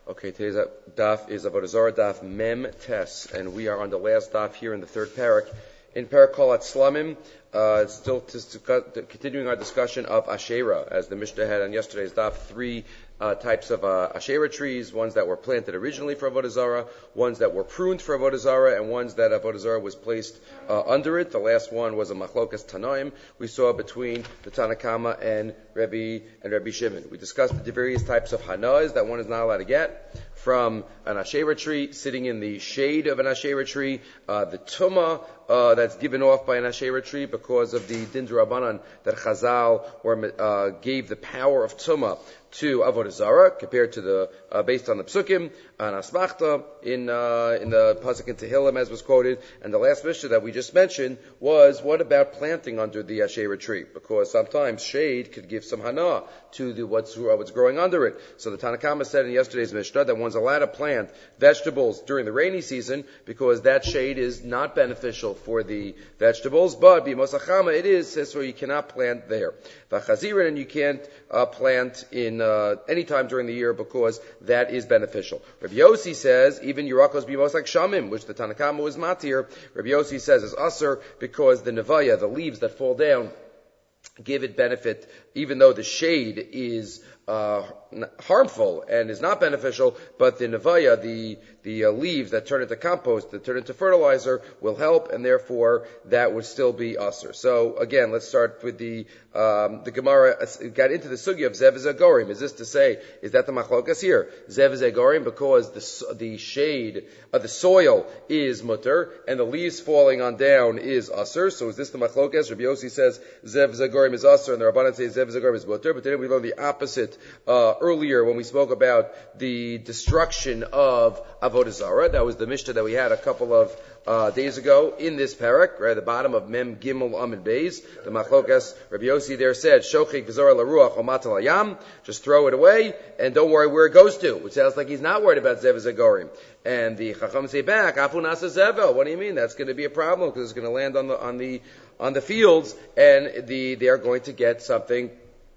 Okay, today's daf is Avodah Zarah daf Mem Tes, and we are on the last daf here in the third parak. In parak Kolat Slamim, still continuing our discussion of Asherah, as the Mishnah had on yesterday's daf, three types of Asherah trees, ones that were planted originally for Avodah Zarah, ones that were pruned for Avodah Zarah, and ones that Avodah Zarah was placed under it. The last one was a Machlokas Tanaim we saw between the Tanna Kama and Rabbi Shimon. We discussed the various types of Hanaz that one is not allowed to get from an Asherah tree, sitting in the shade of an Asherah tree, the Tumah that's given off by an Asherah tree because of the Din D'Rabbanan that Chazal gave the power of Tumah to Avodah Zarah, compared to the based on the Psukim and Asmachta in the Pasuk in Tehillim, as was quoted. And the last Mishnah that we just mentioned was, what about planting under the Asherah tree? Because sometimes shade could give some hana to what's growing under it. So the Tanna Kama said in yesterday's Mishnah that one's allowed to plant vegetables during the rainy season because that shade is not beneficial for the vegetables, but b'mosachama it is, so you cannot plant there. V'chazirin, and you can't plant in any time during the year because that is beneficial. Rabbi Yossi says even Yerakos b'mosak shamim, which the Tanna Kama was matir, Rabbi Yossi says is usher because the nevaya, the leaves that fall down, give it benefit, even though the shade is harmful and is not beneficial, but the nevaya, the leaves that turn into compost, that turn into fertilizer, will help, and therefore that would still be usher. So again, let's start with the Gemara got into the sugya of zev zagorim. Is this to say, is that the machlokas here? Zev zagorim, because the shade of the soil is mutter and the leaves falling on down is usher. So is this the machlokas? Rabbi Yossi says zev zagorim is usher, and the Rabbanan says zev zagorim is mutter. But then we learned the opposite earlier when we spoke about the destruction of Avodah Zarah. That was the Mishnah that we had a couple of days ago in this parak, right at the bottom of Mem Gimel Amid Beis. The Machlokas, Rabbi Yossi there said, Shochik v'zorah laruach omat al hayam, just throw it away and don't worry where it goes to, which sounds like he's not worried about Zev Zagorim. And the Chacham say back, Afu Nasa Zevel, what do you mean? That's going to be a problem because it's going to land on the fields, and they are going to get something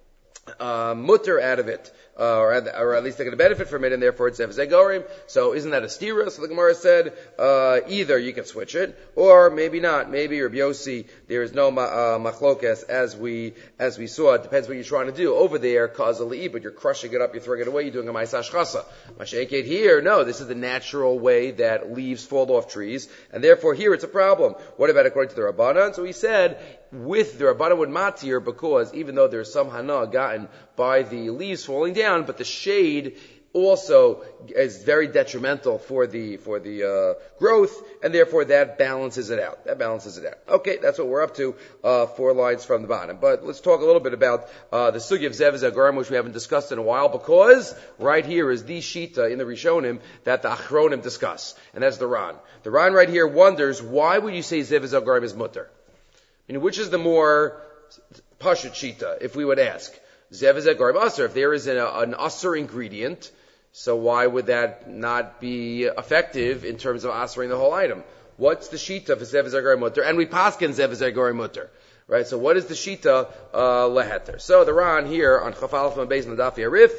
mutter out of it, or at least they're going to benefit from it, and therefore it's Zev. So isn't that a stira? So the Gemara said, either you can switch it, or maybe not. Maybe Rabbi Yossi, there is no machlokas as we saw. It depends what you're trying to do. Over there, kazali, but you're crushing it up, you're throwing it away, you're doing a ma'aseh chasa. Masha'eket here, no, this is the natural way that leaves fall off trees, and therefore here it's a problem. What about according to the Rabbanan? So he said, with the Rabbanan would matir, because even though there's some hana gotten by the leaves falling down, but the shade also is very detrimental for the growth, and therefore that balances it out. Okay, that's what we're up to, 4 lines from the bottom. But let's talk a little bit about the sugi of Zev Zagorim, which we haven't discussed in a while, because right here is the shita in the Rishonim that the Achronim discuss, and that's the Ran. The Ran right here wonders, why would you say Zev Zagorim is mutter? I mean, which is the more pashut shita, if we would ask? Zev Zagorim Aser. If there is an Aser ingredient, so why would that not be effective in terms of Asering the whole item? What's the shita for Zev Zagorim mutter? And we paskin Zev Zagorim mutter. Right? So what is the shita leheter? So the Ran here on Chafal from Beis Nadaf Yarif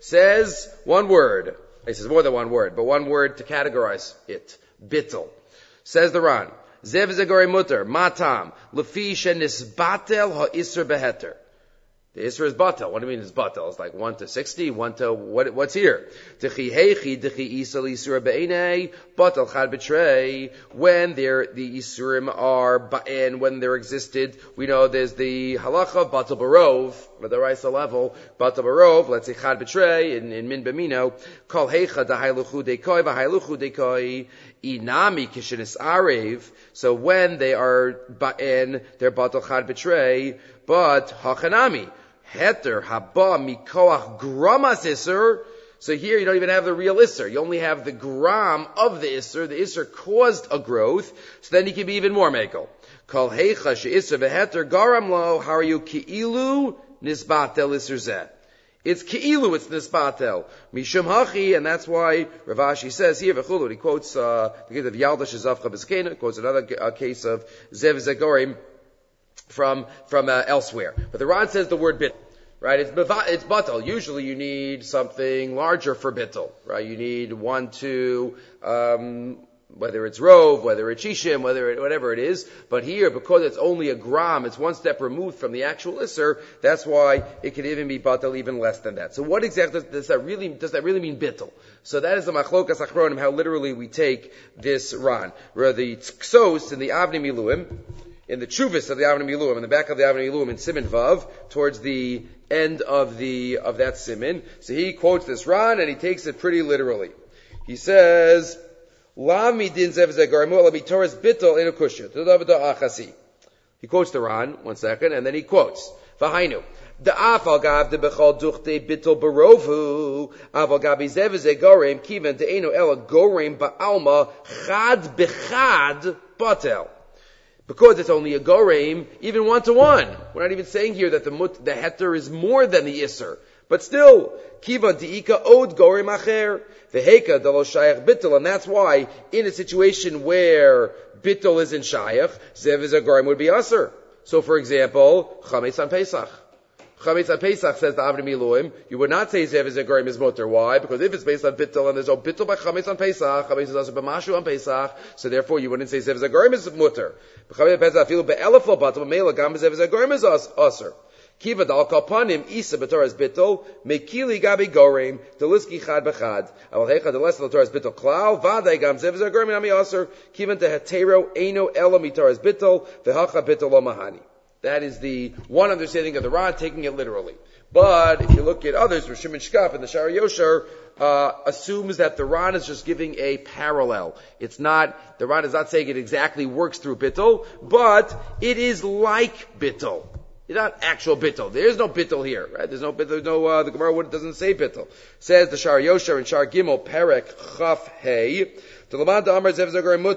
says one word. He says more than one word, but one word to categorize it. Bittel. Says the Ran. Zev Zagorim mutter. Matam. Lefi shenisbatel ha'isr beheter. The Isra is batel. What do you mean it's batel? It's like 1 to 60, 1 to, what's here? Dechi heichi, dechi isal isura be'enei, batel chad betrei. When the isurim are ba'en, when they're existed, we know there's the halacha, batel barov, at the Raisa level, batel barov, let's say chad betrei, in min b'mino, kol heicha dahailuchu dekoi, v'hailuchu dekoi, inami kishenis arev. So when they are ba'en, they're batel chad betrei, but hachanami, heter haba mikoach gramas iser. So here you don't even have the real iser. You only have the gram of the iser. The iser caused a growth, so then you can be even more mekel. Kol heicha she'iser veheter garam lo. How are you ki'ilu nisbatel iser zeh? It's ki'ilu, it's nisbatel. Mishum hachi, and that's why Rav Ashi says here, v'chulu, he quotes the case of Yalda Shezavcha B'Zkena, quotes another case of Zev Zagorim from elsewhere. But the Ran says the word bit. right? It's batal. Usually you need something larger for bittul, right? You need 1, 2, whether it's rove, whether it's shishim, whatever it is. But here, because it's only a gram, it's one step removed from the actual isser, that's why it can even be batal even less than that. So what exactly does that really mean bittul? So that is the machlokas achronim, how literally we take this ran. Where the tksos in the Avnei Miluim, in the Chuvas of the Avnei Miluim, in the back of the Avnei Miluim in Siman Vav, towards the end of that Siman. So he quotes this ran and he takes it pretty literally. He says, La midin zev zegarmu ala mitoras bittul inu kushya. He quotes the ran, 1 second, and then he quotes, V'hainu. Da'afal gav de bechal duchte bittul barovu, aval gabi zev zegarem kiven de'enu ela gorem ba'alma chad bechad batel. Because it's only a gorem, even 1-to-1. We're not even saying here that the heter is more than the isser. But still, kivan di'ika od gorem acher, v'heka dalo shayach bittul, and that's why, in a situation where bittul is in shayach, zev is a gorem would be aser. So for example, chametz on Pesach. Chametz on Pesach, says the Avnei Miluim, you would not say zev is a gorem is mutter. Why? Because if it's based on bittul, and there's no bittul by chametz on Pesach, chametz is also b'mashu on Pesach, so therefore you wouldn't say zev is a gorem is mutter. B'chametz on Pesach, afilu be'elafel batul, b'meila gam zev is a gorem is aser. Kiva dal kapanim isa b'toras bittul mekili gabi gorem deliski chad b'chad aval hecha deles l'toras bittul klal vaday gam zev zev gorem nami aser kivan tehetero eino ela mitoras bittul v'hacha bittul lo mahani. That is the one understanding of the Ran, taking it literally. But if you look at others, Rosh Shimon Shkap and the Shari Yosher assumes that the Ran is just giving a parallel. The Ran is not saying it exactly works through bittul, but it is like bittul. It's not actual bittul. There is no bittul here, right? There's no bittul. The Gemara doesn't say bittul. Says the Shar Yosher and Shar Gimel Perek Chaf Hey. What does that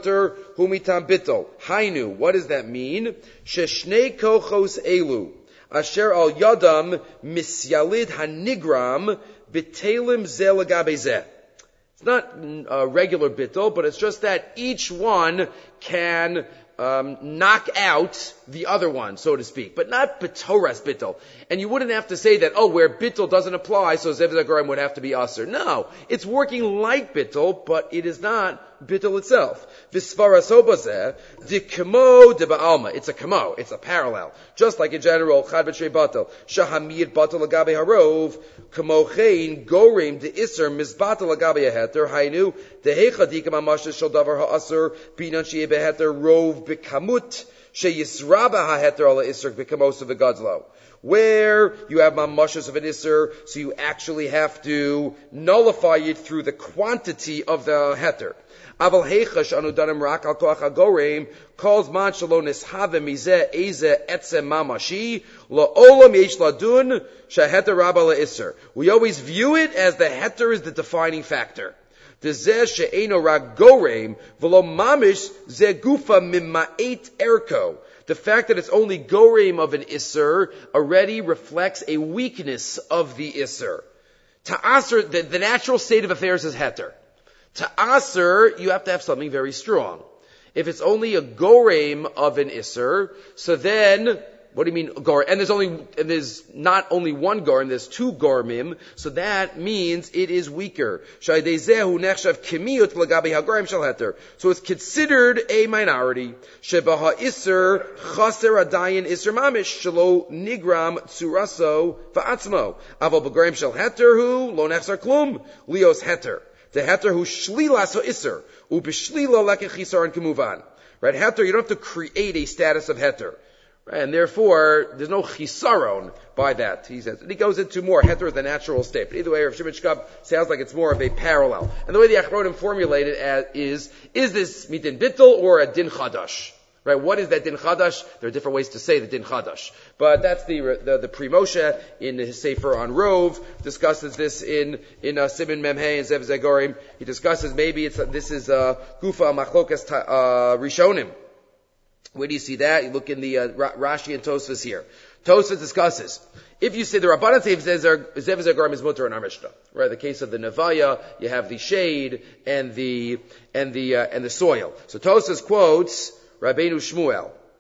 mean? Sheshnei kochos elu asher al yadam misyalid hanigram bitelim ze lagabe ze. It's not a regular bittul, but it's just that each one can knock out the other one, so to speak, but not b'toras bittul. And you wouldn't have to say that, where bittul doesn't apply, so zev zagarim would have to be aser. No, it's working like bittul, but it is not bittul itself. Visvarasobazeh, de kamo de ba'alma. It's a kamo, it's a parallel. Just like in general, chad b'trei batel, shahamid batel agabe harov, kamo chein gorim de iser mizbatel agabe haheter, hainu, de hecha dika mamashes shal davar ha'aser, binan shi'e beheter rov b'kamut, sheyisraba haheter ala iser b'kamosa v'gadzlo. Where you have mamashas of an isser, so you actually have to nullify it through the quantity of the heter. Aval heichash anudanim rak al koach hagoreim calls man shalo nishave mizeh eze etzem mamashi la'olam yesh ladun shaheter rabba la'isser. We always view it as the heter is the defining factor. Dezeh she'eno rak goreim v'lo mamish ze gufa mimma'et erko. The fact that it's only goreim of an isser already reflects a weakness of the isser. Ta'aser, the natural state of affairs is heter. Ta'aser, you have to have something very strong. If it's only a goreim of an isser, so then, what do you mean goreim? And there's not only one goreim, there's 2 goremim, so that means it is weaker. So it's considered a minority. Shebaha isser chaser adayin isser mamish shelo nigram tsuraso va'atzmo. Aval b'goreim shel heter hu lo nechsar klum lios heter. The heter hu shlilas ha'isser, ubishlila lekechisar and kemuvan. Right, heter, you don't have to create a status of heter. Right, and therefore, there's no chisaron by that, he says. And he goes into more, heter is the natural state. But either way, Rav Shimon Shkab sounds like it's more of a parallel. And the way the Achronim formulate it is this mitin bittul or a din chadash? Right, what is that din chadash? There are different ways to say the din chadash. But that's the Pri Moshe in his Sefer on Rov discusses this in Siman Memhei and Zev Zegorim. He discusses maybe this is Gufa Machlokas Rishonim. Where do you see that? You look in the Rashi and Tosfos here. Tosfos discusses, if you say the Rabbanan say Zev Zegorim is mutter in our Mishnah, right? The case of the Nevaya, you have the shade and the soil. So Tosfos quotes Rabbeinu Shmuel.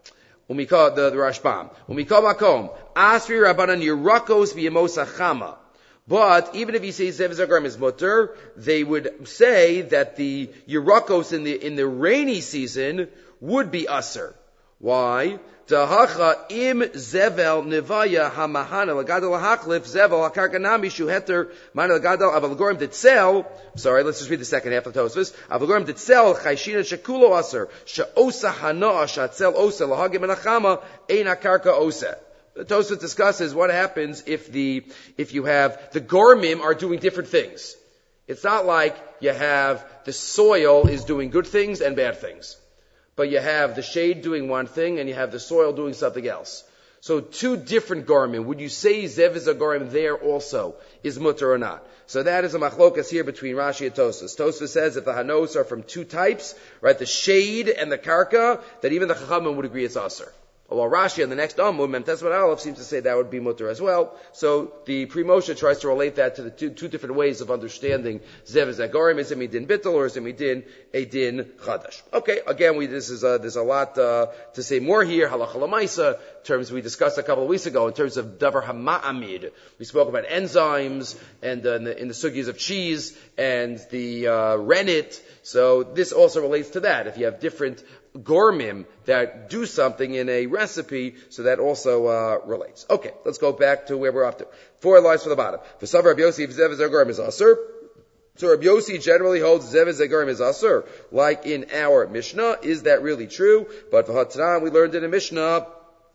Umika, the Rashbam. Umika makom. Asri Rabbanan Yerakos b'yemos hachama. But even if he says Zev Zagarim is mutter, they would say that the Yerakos in the rainy season would be aser. Why? Tahacha im zevel nevaya hamahana lagadol hachlif zevel hakarkanami shuheter mana lagadol avalogorim ditzel. Sorry, let's just read the second half of Tosfos. Avalogorim ditzel chayshina shekulo aser sheosa hanoa shatzel osa lahagim menachama ein akarka osa. Tosfos discusses what happens if you have the gormim are doing different things. It's not like you have the soil is doing good things and bad things. But you have the shade doing one thing and you have the soil doing something else. So two different garmim. Would you say Zev is a garmim there also is mutter or not? So that is a machlokas here between Rashi and Tosfos. Tosfos says if the hanos are from two types, right, the shade and the karka, that even the chachamim would agree it's aser. While Rashi on the next Amud, Memtesvat Aleph, seems to say that would be mutter as well. So the Pri Moshe tries to relate that to the two different ways of understanding Zev Zagarim. Is it midin bittul or is it midin a din chadash? Okay, again, there's a lot to say more here. Halacha l'maisa, terms we discussed a couple of weeks ago in terms of davar hama'amid. We spoke about enzymes and in the sugyas of cheese and the rennet. So this also relates to that. If you have different gormim that do something in a recipe, so that also relates. Okay, let's go back to where we're up to. 4 lines from the bottom. For some Rabbi Yossi, Zev Zagarim is aser. So Rabbi Yossi generally holds Zev Zagarim is aser, like in our Mishnah. Is that really true? But for Hatanan, we learned in a Mishnah,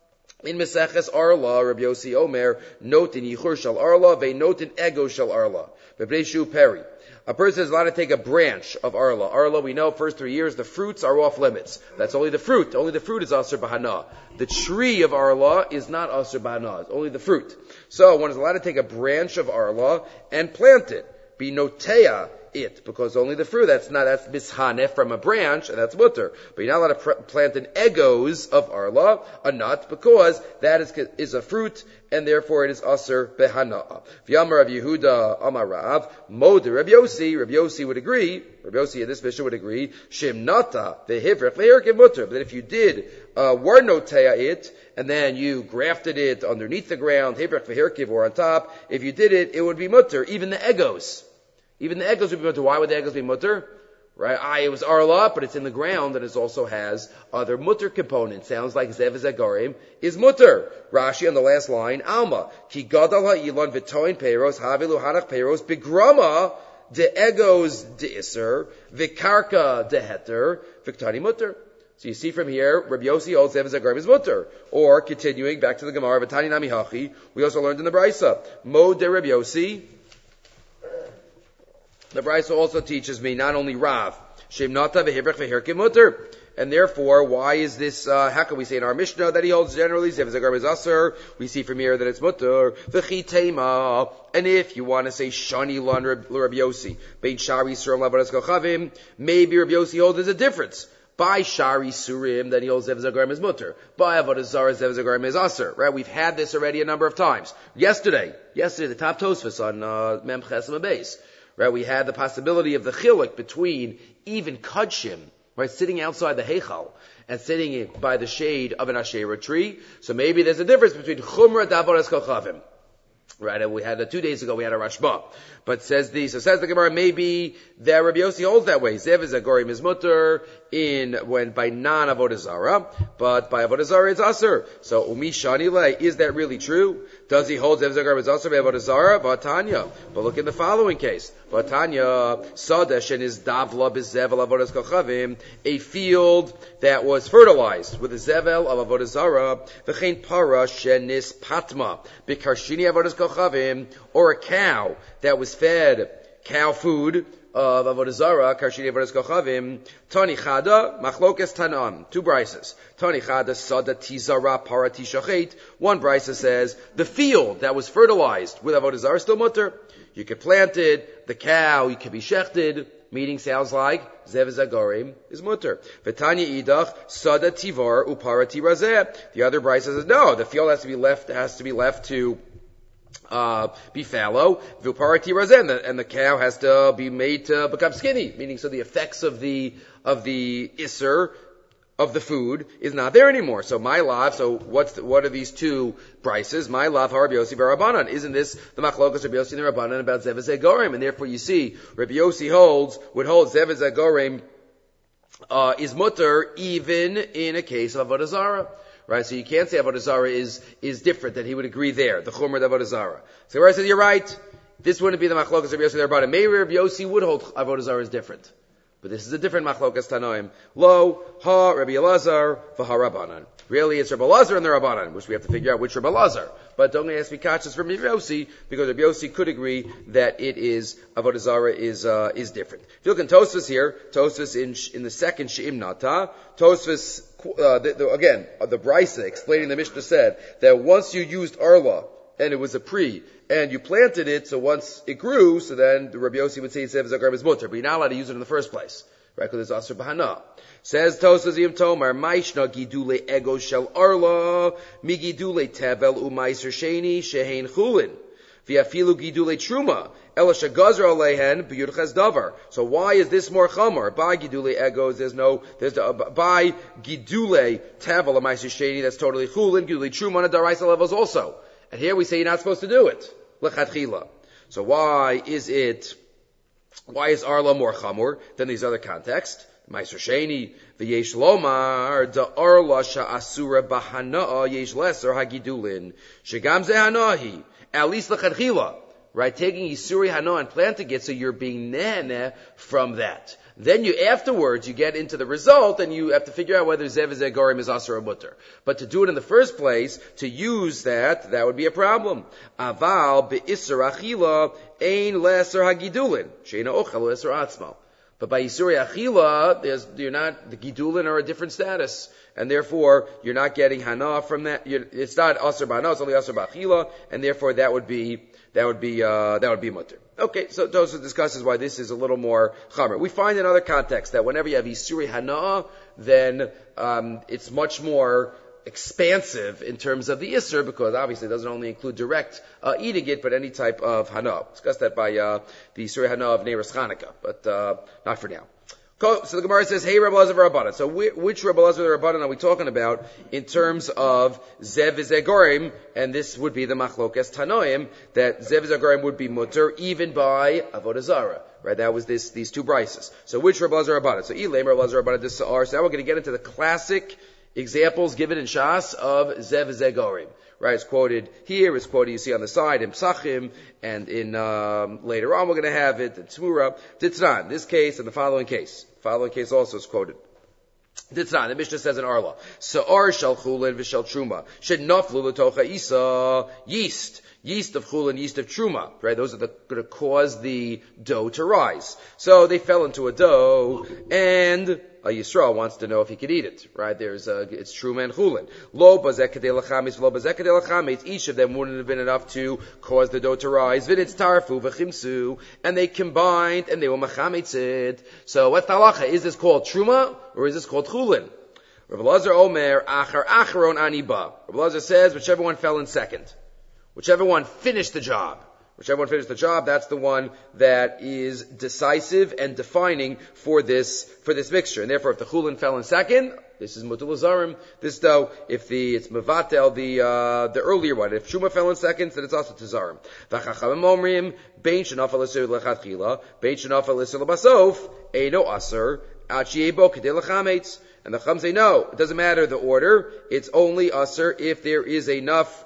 in Meseches Arla, Rabbi Yossi Omer, note in Yichur Shal Arla, ve note in Ego Shal Arla. Bebreishu Peri. A person is allowed to take a branch of Arla. Arla, we know, first 3 years, the fruits are off limits. That's only the fruit. Only the fruit is Asr Bahana. The tree of Arla is not Asr Bahana. It's only the fruit. So one is allowed to take a branch of Arla and plant it. Be notea it, because only the fruit, that's mishanef from a branch, and that's mutter. But you're not allowed to plant an egos of Arla, a nut, because that is a fruit, and therefore it is aser behana'a. V'yamar Rav Yehuda Amar Rav, Mod Rabbi Yossi would agree, Rabbi Yossi in this mission would agree, Shimnata vehivrech veherkim mutter, but if you did were notea it, and then you grafted it underneath the ground, hivrech veherkiv, or on top, if you did it, it would be mutter, even the egos. Even the egos would be mutter. Why would the egos be mutter? Right? It was arla, but it's in the ground, and it also has other mutter components. Sounds like Zev Zagarim is mutter. Rashi on the last line, Alma. Ki gadal ha'ilon v'toin peiros, havilu hanach peiros, begrama de egos de iser, v'karka de heter, v'ktani mutter. So you see from here, Rabbi Yossi holds Zev Zagarim is mutter. Or, continuing back to the Gemara, v'tani nami hachi, we also learned in the Brisa, Mo de Rabbi Yossi, the Brisa also teaches me not only Rav, Shemnata vehivrech veherkim mutter. And therefore, why is this, how can we say in our Mishnah that he holds generally, Zev Zagarim is aser? We see from here that it's mutter. V'chitema. And if you want to say Shani Lan Rabbi Yossi, Bein Shari Surim Lavadas Kochavim, maybe Rabbi Yossi holds there's a difference. By Shari Surim, that he holds Zev Zagarim is mutter. By Avodah Zarah, Zev Zagarim is aser. Right? We've had this already a number of times. Yesterday, the top Tosfos on Mem Chesem Beis. Right, we had the possibility of the chiluk between even kudshim, right, sitting outside the heichal and sitting by the shade of an Asherah tree. So maybe there's a difference between chumra d'avodas kochavim. Right, and we had 2 days ago we had a Rashba. But says the Gemara, maybe that Rabbi Yossi holds that way. Zev Zagarim is mutter when by non-avodah zara, but by avodah zara it's aser. So umi shani lei, is that really true? Does he hold Zev Zagarim is aser by avodah zara? Vatanya. But look in the following case. Vatanya sadesh and his davla bezevel avodas kochavim, a field that was fertilized with a zevel of avodah zara, v'chein para shenis patma bekarshini avodas kochavim, or a cow that was fed cow food of avodah zara, karshini avodas kochavim, tani chada, machlokes tanam, 2 brises. Tani chada, sada tizara parati shachet. One brisa says, the field that was fertilized with avodah zara is still mutter. You could plant it, the cow, you could be shechted, meaning sounds like Zev Zagarim is mutter. V'tanya idach, sada tivar uparati razeh. The other brisa says, no, the field has to be left to be fallow, v'uparati razen, and the cow has to be made to become skinny, meaning so the effects of the iser of the food is not there anymore. So my lav, what are these two prices? My lav, Rabbi Yossi v'Rabbanan. Isn't this the machlokas Rabbi Yossi and the Rabbanan about Zev Zegorim? And therefore you see, Rabbi Yossi would hold Zev Zegorim, is mutter even in a case of Avodah Zarah. Right? So you can't say Avodah Zarah is different, that he would agree there, the Chumrah of Avodah Zarah. So where I said, you're right, this wouldn't be the machlokas Rabbi Yossi and the Rabbanan. Maybe Rabbi Yossi would hold Avodah Zarah is different. But this is a different machlokas Tanoim. Lo, ha, Rabbi Elazar, v'ha Rabbanan. Really, it's Rabbi Elazar and the Rabbanan, which we have to figure out which Rabbi Elazar. But don't ask me kachas from Rabbi Yossi, because Rabbi Yossi could agree that it is, Avodah Zarah is different. If you look in Tosfos here, Tosfos in the second She'im Nata, Tosfos, again, the Brisa explaining the Mishnah said that once you used Arla, and it was a pre, and you planted it, so once it grew, so then the Rabbi Yossi would say Zev Zegorim is mutter, but you're not allowed to use it in the first place, right? Because it's Asr B'Hana. Says Tosfos Yom Tomar, Maishna Gidule Ego Shel Arla, Mi Gidule Tevel Umaiser Sheni Shehein Chulin, V'Afilu Gidule Truma, Ela Shagazra Alehen B'Yudches Davar. So why is this more Chamor? By Gidule Egos, by Gidule Tevel Umaiser Sheni, that's totally Chulin, Gidule Truma on a Daraisa levels also. And here we say you're not supposed to do it. Lechatchila. So why is Arla more chamor than these other contexts? Meiser Sheni, v'yesh lomar, da Arla sha'asura b'hana'a yesh leser hagidulin, shegam ze hanahi, at least lechatchila. Right? Taking Yisuri Hana and planting it, so you're being neh from that. Then afterwards, you get into the result, and you have to figure out whether Zev Zegorim is Asur or Mutter. But to do it in the first place, to use that would be a problem. Aval be'isur achila ein leser hagidulin, she'ena ochel leser atzmo. But by Yisuri achila, the gidulin are a different status. And therefore, you're not getting Hana from that. It's not Asur b'Hana, it's only Asur b'achila, and therefore that would be mutter. Okay, so Tosfos discusses why this is a little more chamer. We find in other contexts that whenever you have Yisuri Hana, then it's much more expansive in terms of the Isser, because obviously it doesn't only include direct eating it, but any type of Hana. Discussed that by the Yisuri Hana of Neiros Chanukah, but not for now. So the Gemara says, hey, Rabbi Elazar v'Rabbanan. So which Rabbi Elazar v'Rabbanan are we talking about in terms of Zev Zegorim? And this would be the Machlokas Tanoim, that Zev Zegorim would be mutter even by Avodah Zarah. Right? That was these two brises. So which Rabbi Elazar v'Rabbanan? So Ilaim Rabbi Elazar v'Rabbanan this Sa'ar. So now we're going to get into the classic examples given in Shas of Zev Zegorim. Right, it's quoted here, it's quoted, you see on the side, in Psachim, and in, later on we're going to have it, in Tzmura. Ditznan, this case and the following case. Following case also is quoted. Ditznan, the Mishnah says in Arla, Sa'ar shel chulin v'shel truma, shed naflu l'tocha isa, yeast of chulin, yeast of truma, right? Those are going to cause the dough to rise. So they fell into a dough, and a Yisrael wants to know if he could eat it, right? It's truma and chulin. Lo bazek kadei lachamitz, lo bazek kadei lachamitz. Each of them wouldn't have been enough to cause the dough to rise. V'nitz tarfu v'chimsu, and they combined and they were machamitz it. So what's the halacha? Is this called truma or is this called chulin? Rabbi Elazar Omer achar acharon aniba. Rabbi Elazar says whichever one fell in second, whichever one finished the job. Whichever one finished the job, that's the one that is decisive and defining for this mixture. And therefore, if the chulin fell in second, this is mutul zarim. This though, if it's mevatel, the earlier one, if truma fell in second, then it's also tazarim. V'chachamim omrim bein shenafal isur lechatchila, bein shenafal isur lebasof, eino aser achiyebo kedei lechametz. And the chacham say no, it doesn't matter the order. It's only aser if there is enough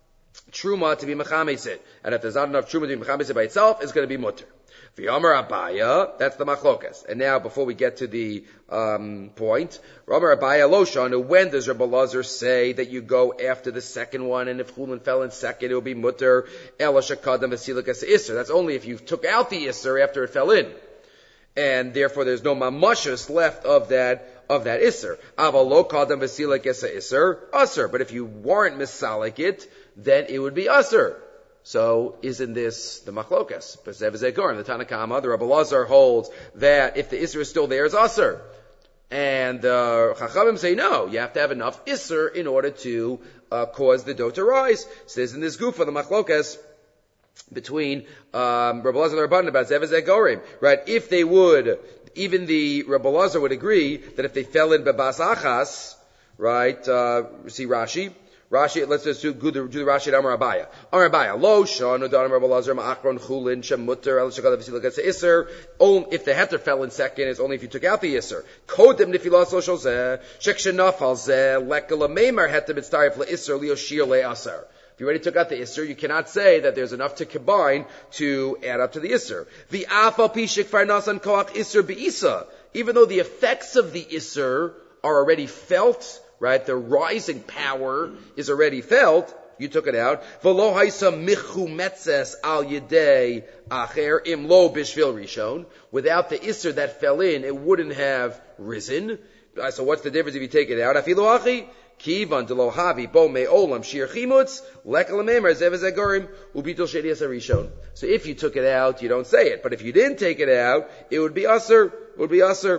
truma to be mechametzit, and if there's not enough truma to be mechametzit by itself, it's going to be mutter. V'yomer Abaya, that's the machlokas. And now, before we get to the point, Rabbi Abaya Loshanu, when does Rabbi Elazar say that you go after the second one, and if chulin fell in second, it will be mutter? Ela shakadam v'silikas isser. That's only if you took out the isser after it fell in, and therefore there's no mamashus left of that isser. Avalo kadam v'silikas isser, usser. But if you weren't misalik it, then it would be usher. So isn't this the machlokas? But Zev Zegorim, the Tanakama, the Rabbi Elazar holds that if the isser is still there, it's usher. And Chachamim say no, you have to have enough isser in order to cause the dough to rise. Says in this gufa, the machlokas between Rabbi Elazar and Rabbanan about Zev Zegorim, right? If they would Even the Rebbe Lazar would agree that if they fell in bebas achas, right, see Rashi, let's just do the Rashi at Amar Abaya. Amar Abaya, lo shanu dan Rebbe Lazar ma'achron chulin shemuter el shekadav v'silakatz iser. If the heter fell in second, it's only if you took out the iser. Kodem nifilas lo sholzeh shekshenaf al zeh lekala meimar heter mitzaref leiser lioshir le'asar. If you already took out the Isser, you cannot say that there's enough to combine to add up to the Isser. The Afal Pishik Farnasan Koach Isser Be'isa. Even though the effects of the Isser are already felt, right? The rising power is already felt. You took it out. V'lo haisa michu metzes al yedei acher imlo bishvil rishon. Without the Isser that fell in, it wouldn't have risen. So what's the difference if you take it out? Afilu achi. Kivan de lohavi bo me olam shir chimutz lekalamemer zevezegorim ubitul shedias arishon. So if you took it out, you don't say it. But if you didn't take it out, it would be usher. It would be usher.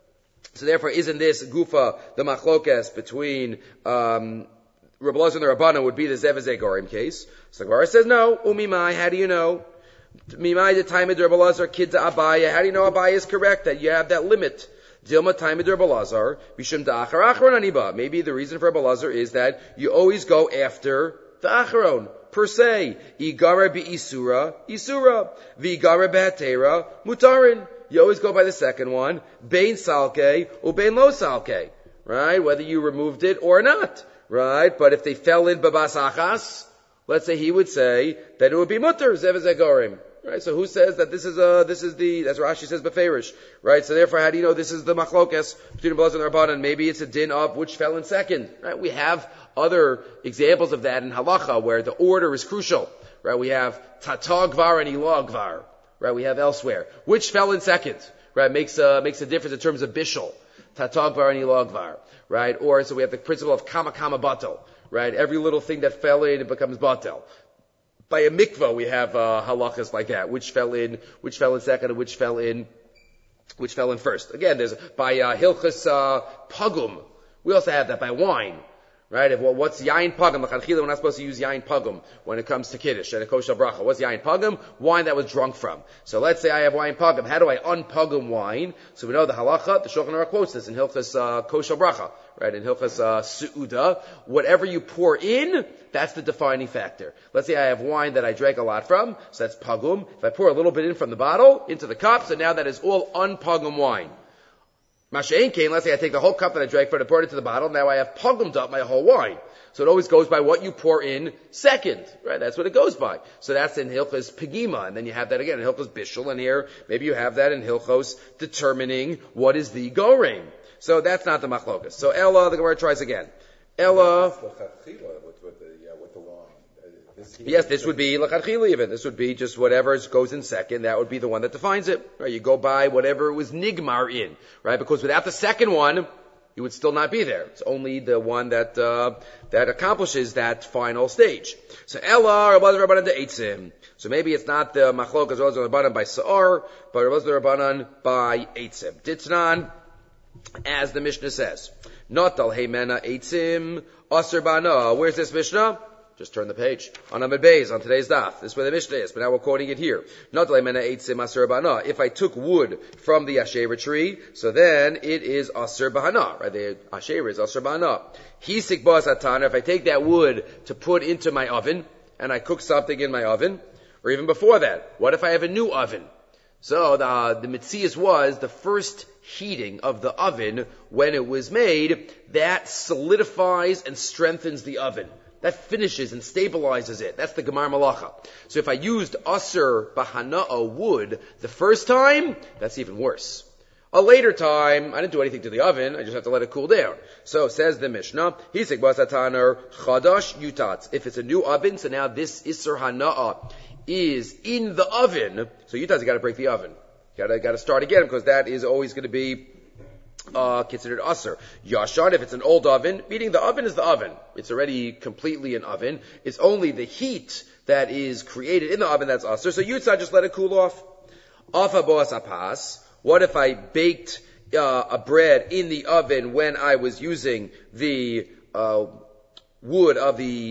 So therefore, isn't this gufa the machlokes between Rebbe Lazar and the Rabbanan would be the zevezegorim case? So the Gemara says no. Umimai, how do you know? Mimai the time of Rebbe Lazar kid to Abaya. How do you know Abaya is correct that you have that limit? Dilma time of Rebbe Lazar, bishum da'achar achron aniba. Maybe the reason for Rebbe Lazar is that you always go after the acharon, per se. Igara bi'isura, isura. V'igara be'hatera, mutarin. You always go by the second one. Bein salke, ubein lo salke. Right? Whether you removed it or not. Right? But if they fell in babas achas, let's say he would say that it would be mutter, zevezegorim. Right, so who says that this is that's Rashi says beferish, right? So therefore, how do you know this is the machlokes between Rebbe Lazar and Rabbanan? Maybe it's a din of which fell in second, right? We have other examples of that in halacha where the order is crucial, right? We have tatagvar and ilagvar, right? We have elsewhere which fell in second, right? Makes a difference in terms of bishul, tatagvar and ilagvar, right? Or so we have the principle of kama batel, right? Every little thing that fell in, it becomes batel. By a mikvah, we have halachas like that, which fell in second, and which fell in first. Again, there's by hilchas pagum. We also have that by wine, right? What's yain pagum? L'chadchila, we're not supposed to use yain pagum when it comes to kiddush and a kosher bracha. What's yain pagum? Wine that was drunk from. So let's say I have wine pagum. How do I unpagum wine? So we know the halacha. The Shulchan Aruch quotes this in hilchas kosher bracha, right? In hilchas su'uda, whatever you pour in, that's the defining factor. Let's say I have wine that I drank a lot from, so that's pagum. If I pour a little bit in from the bottle into the cup, so now that is all unpagum wine. Masha'en came, let's say I take the whole cup that I drank from and pour it into the bottle, now I have pagumed up my whole wine. So it always goes by what you pour in second, right? That's what it goes by. So that's in Hilchos Pegima, and then you have that again in Hilchos Bishul, and here maybe you have that in Hilchos determining what is the goreng. So that's not the machlokas. So Ella, the Gemara tries again. Ella. With the wine. Yes, this would be l'chadchila even. This would be just whatever goes in second. That would be the one that defines it. Right? You go by whatever it was nigmar in, right? Because without the second one, you would still not be there. It's only the one that accomplishes that final stage. So Ella, Rabbanan Rabbanan de Eitzim. So maybe it's not the machlokas Rabbanan by Sa'ar, but Rabbanan by Eitzim. Ditnan, as the Mishnah says, Notal heimena Eitzim Aser Bana. Where's this Mishnah? Just turn the page. On Amud Beis, on today's daf. This is where the Mishnah is, but now we're quoting it here. If I took wood from the Asherah tree, so then it is Aser Bahana, right? The Asherah is Aser Bahana. Hisik Bas Atana, if I take that wood to put into my oven, and I cook something in my oven, or even before that, what if I have a new oven? So the Metzias was the first heating of the oven when it was made, that solidifies and strengthens the oven. That finishes and stabilizes it. That's the Gemar Malacha. So if I used Aser Bahana'a wood the first time, that's even worse. A later time, I didn't do anything to the oven, I just have to let it cool down. So says the Mishnah, Hisik Basataner Chadash Yutatz. If it's a new oven, so now this Isser Hana'a is in the oven, so Yutatz, you gotta break the oven. Gotta start again, because that is always gonna be considered aser. Yashan, if it's an old oven, meaning the oven is the oven. It's already completely an oven. It's only the heat that is created in the oven that's aser. So Yutzah, just let it cool off. Afa boas apas. What if I baked a bread in the oven when I was using the wood of the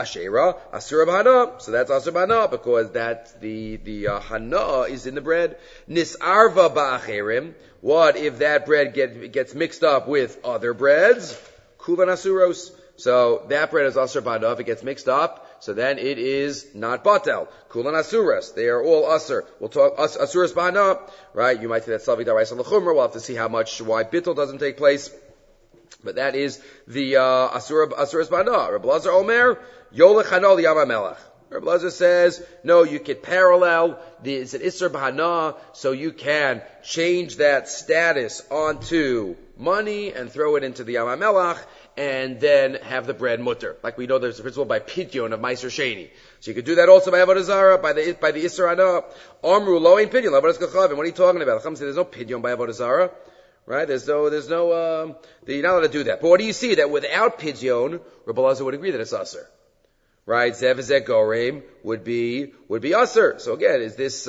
Ashera, Asura b'hana. So that's Asur b'hana, because that's the hana is in the bread. Nisarva ba'acherim. What if that bread gets mixed up with other breads? Kulan asuros. So that bread is Asur b'hana if it gets mixed up. So then it is not batel. Kulan asuras. They are all asur. We'll talk asuras b'hana, right? You might say that savi daraisa l'chumra. We'll have to see why bittul doesn't take place. But that is the asuras b'hana. Rabbi Lazar Omer yolech hana liyam hamelech. Rabbi Lazar says, no, you could parallel. It's an isur b'hana, so you can change that status onto money and throw it into the Yam HaMelech, and then have the bread mutter. Like we know there's a principle by Pidyon of Meiser Sheni. So you could do that also by Avodah Zarah, by the Isser Hana. Amru lo ein Pidyon, Avodas Kachavim. What are you talking about? Chacham say there's no Pidyon by Avodah Zarah. Right? You're not allowed to do that. But what do you see? That without Pidyon, Rabbi Lazar would agree that it's Asr. Right? Zev Zek Goreim would be Asr. So again, is this,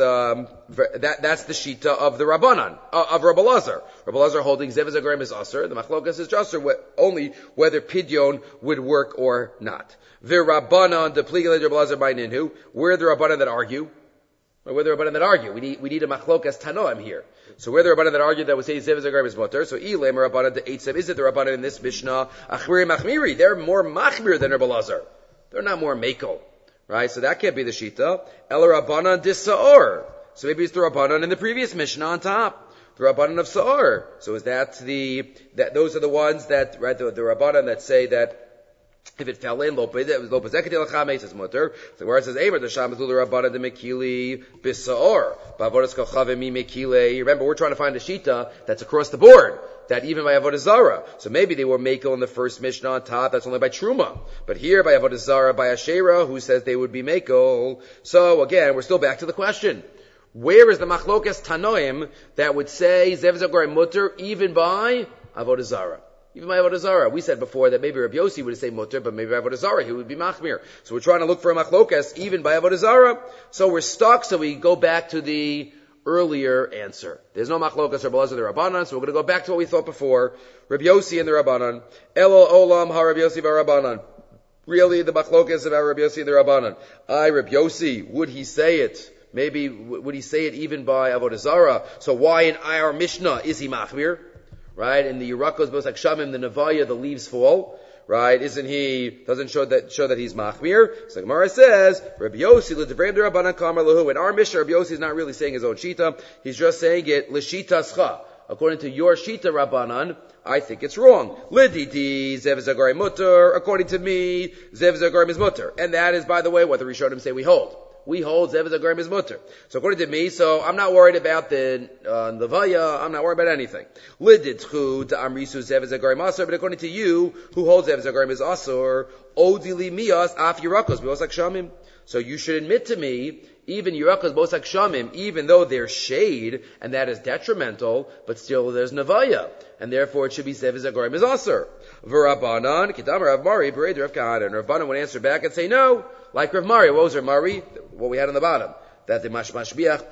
that's the Shita of the Rabbanan, of Rabbi Lazar. Rabbi Lazar holding Zev Zek Goreim is Asr. The Machlokas is Asr, only whether Pidyon would work or not. Vir Rabbanan, the Pligel Rabbi Lazar by Ninhu. Where are the Rabbanan that argue? Where the Rabbanan that argue? We need a Machlokas Tanoim here. So where the Rabbanan that argue that would say Zev Zek Goreim is Mutter. So Ilem Rabbanan the Eitzev. Is it the Rabbanan in this Mishnah? Achmiri Machmiri. They're more Machmir than Rabbi Lazar. They're not more Mako, right? So that can't be the Shita. El Rabbanan dis Sa'or. So maybe it's the Rabbanan in the previous Mishnah on top. The Rabbanan of Sa'or. So is that those are the ones that, right, the Rabbanan that say that if it fell in, Lopez Ekadil Chametz is mutter. So where it says, Emer, the Shammah the Rabbanan de Mekili Bisa'or. Bavodas Kachavim mi Mekile. Remember, we're trying to find a Shita that's across the board. That even by Avodah Zarah. So maybe they were Mako in the first Mishnah on top, that's only by Truma. But here by Avodah Zarah, by Ashera, who says they would be Mako. So again, we're still back to the question. Where is the Machlokas Tanoim that would say Zev Zek Goreim Mutter even by Avodah Zarah? Even by Avodah Zarah. We said before that maybe Rabbi Yossi would say Mutter, but maybe by Avodah Zarah he would be Machmir. So we're trying to look for a Machlokas even by Avodah Zarah. So we're stuck, so we go back to the earlier answer. There's no machlokas Rabbi Lazar the Rabbanan, so we're going to go back to what we thought before. Rabbi Yossi and the Rabbanan. Elo olam ha Rabbi Yossi v'Rabbanan. Really, the machlokas about Rabbi Yossi and the Rabbanan. Rabbi Yossi, would he say it? Maybe would he say it even by Avodah Zarah? So why in our Mishnah is he machmir? Right? In the Yerakos Bosak Shamim, the Nevaya, the leaves fall. Right? Doesn't show that he's machmir. So Gemara says, Rabbi Yossi, l'devrei Rabbanan kamar lahu. In our Mishnah, Rabbi Yossi is not really saying his own shita. He's just saying it, l'shitascha. According to your shita, Rabbanan, I think it's wrong. L'didi, zev zek goreim mutter. According to me, zev zek goreim is mutter. And that is, by the way, what the Rishonim say we hold. We hold Zev Zek Goreim is mutter. So according to me, I'm not worried about the Levaya, I'm not worried about anything. Liditchu to Amrisu Zev Zek Goreim Asur, but according to you, who holds Zev Zek Goreim is Asur, Odili Mias Af Yerakos Bosak Shamim. So you should admit to me, even Yerakos Bosak Shamim, even though they're shade, and that is detrimental, but still there's Nevaya. And therefore it should be Zev Zek Goreim is Asur. V'Rabbanan, Kitam Rav Mari, Bered Rav Kahana. And Rabbanan would answer back and say, no, like Rav Mari. What was Rav Mari? What we had on the bottom. That the mashbiach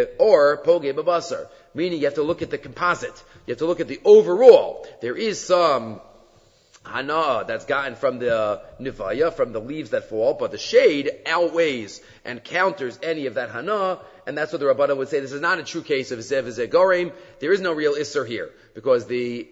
or poge b'basar. Meaning you have to look at the composite. You have to look at the overall. There is some hana that's gotten from the nivaya, from the leaves that fall, but the shade outweighs and counters any of that hana, and that's what the Rabbanan would say. This is not a true case of Zev Zek Goreim. There is no real Isser here, because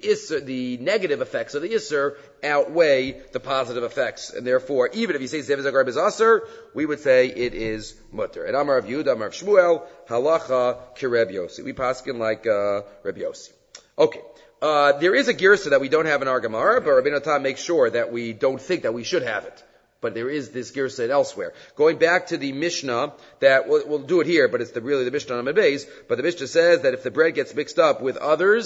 the negative effects of the Isser outweigh the positive effects, and therefore, even if you say Zev Zek Goreim is Asr, we would say it is Mutter. And Amar of Yud, Amar of Shmuel, Halacha Kireb Yossi. We paskin like Reb Yossi. Okay. There is a girsa that we don't have in our Gemara, but Rabbeinu Tam makes sure that we don't think that we should have it. But there is this girsa elsewhere. Going back to the Mishnah, that we'll do it here, but it's really the Mishnah on Amud Beis. But the Mishnah says that if the bread gets mixed up with other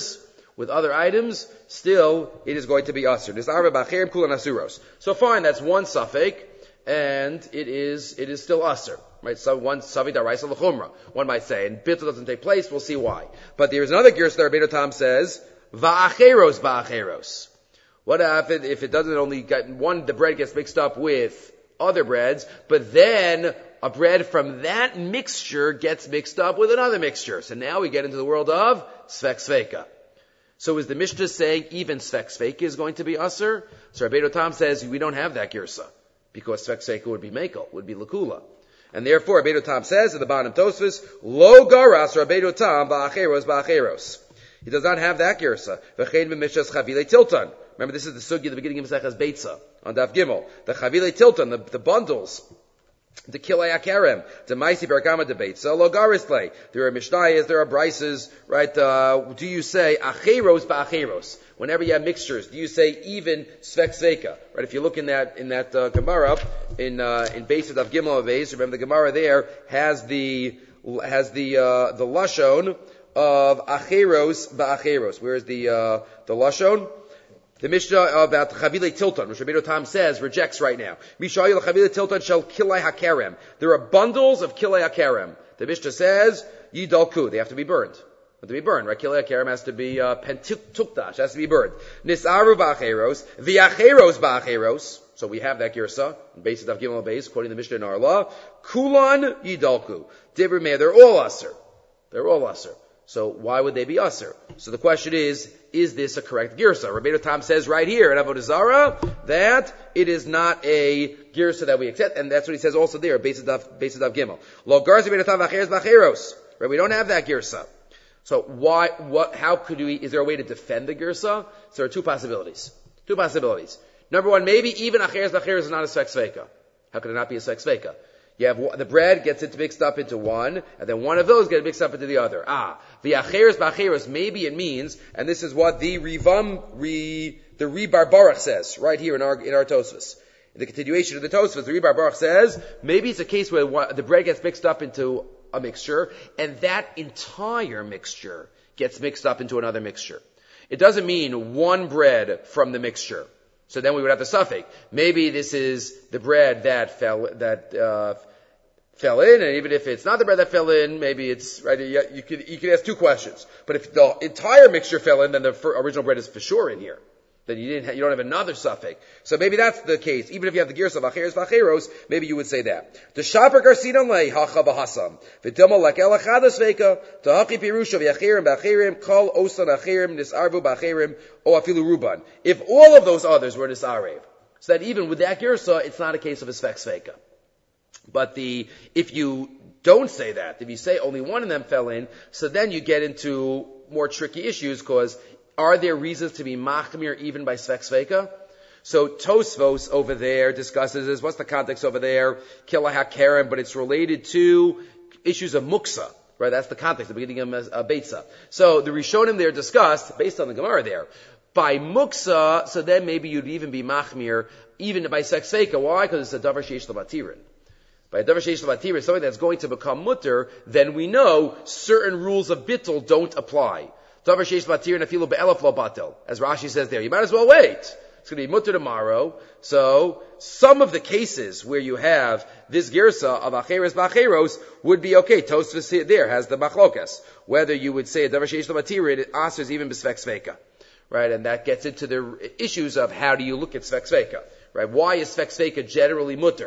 items, still it is going to be asur. This arba b'acherim kulan asuros. So fine, that's one suffix, and it is still asur. Right, so one savi daraisa l'chumra. One might say, and bittul doesn't take place. We'll see why. But there is another girsa that Rabbeinu Tam says va'acheros ba'acheros. What happens if it doesn't only get the bread gets mixed up with other breads, but then a bread from that mixture gets mixed up with another mixture. So now we get into the world of svek sveka. So is the Mishnah saying even svek sveka is going to be usher? So Rabbeinu Tam says we don't have that girsa. because Svek Sveika would be Mekel, would be Lakula. And therefore, Rabbeinu Tam says at the bottom of Tosfos, Lo garas Rabbeinu Tam ba'acheros. He does not have that girsa. V'chein b'mishas chavile tilton. Remember, this is the sugi at the beginning of Maseches Beitza on Daf Gimel. The chavile tilton, the bundles, the kilei akarem, the maisi bergama de Beitza, lo garis play. There are mishnayos, there are brises, right? Do you say acheros ba'acheros? Whenever you have mixtures, do you say even svek sveka? Right? If you look in that Gemara in Beitza Daf Gimel Aveis, remember the Gemara there has the lashon of acheros ba'acheros. Where's the lashon? The Mishnah about Chavile Tilton, which Rabbeinu Tam says, rejects right now. Mishayil Chavile Tilton shall kilei hakerem. There are bundles of kilei hakerem. The Mishnah says, Yidalku, they have to be burned. Have to be burned, right? Kilei hakerem has to be pentuktash, has to be burned. Nisaru ba'acheros, v'acheros ba'acheros. So we have that girsa, based on Gimel Beis, quoting the Mishnah in our law. Kulan Yidalku. Dibur Meir, they're all aser. They're all aser. So why would they be aser? So the question is this a correct girsa? Rabbeinu Tam says right here in Avodah Zarah that it is not a girsa that we accept, and that's what he says also there, based on Gimel. Lo garza Rabbeinu Tam v'acheres b'acheros. Right? We don't have that girsa. So is there a way to defend the girsa? So there are two possibilities. Number one, maybe even acheres b'acheres is not a svek sveka. How could it not be a svek sveka? You have the bread gets it mixed up into one, and then one of those gets mixed up into the other. The acheres b'acheres, maybe it means, and this is what the Ribar Baruch says right here in our Tosfos. In the continuation of the Tosfos, the Ribar Baruch says maybe it's a case where the bread gets mixed up into a mixture, and that entire mixture gets mixed up into another mixture. It doesn't mean one bread from the mixture. So then we would have the suffix. Maybe this is the bread that fell in, and even if it's not the bread that fell in, maybe it's right. You could ask two questions. But if the entire mixture fell in, then the original bread is for sure in here. Then you don't have another suffix. So maybe that's the case. Even if you have the gears of acheres v'acheros, maybe you would say that. The shaper garsinon lei hacha b'hasam v'dilma lakel achadas veka tahaki pirusha v'acherim b'acherim kol osan acherim nisarvu b'acherim o afilu ruban. If all of those others were nisarev, so that even with that girsa, it's not a case of a svek sveka. But if you don't say that, if you say only one of them fell in, so then you get into more tricky issues, because are there reasons to be machmir even by svek sveka? So Tosfos over there discusses this. What's the context over there? Kila hakerem, but it's related to issues of muksa. Right? That's the context, the beginning of Beitza. So the Rishonim there discussed, based on the Gemara there, by muksa, so then maybe you'd even be machmir, even by svek sveka. Why? Because it's a davar sheish l'batirin. By a davar sheish l'batirin, something that's going to become mutter, then we know certain rules of bittul don't apply. Davar sheish l'batirin afilu be'elaf lo batel. As Rashi says there, you might as well wait. It's going to be mutter tomorrow. So some of the cases where you have this girsa of acheres b'acheros would be okay. Tosfos there has the machlokas. Whether you would say a davar sheish l'batirin, it answers even b'svek sveka. Right? And that gets into the issues of how do you look at svek sveka. Right? Why is svek sveka generally mutter?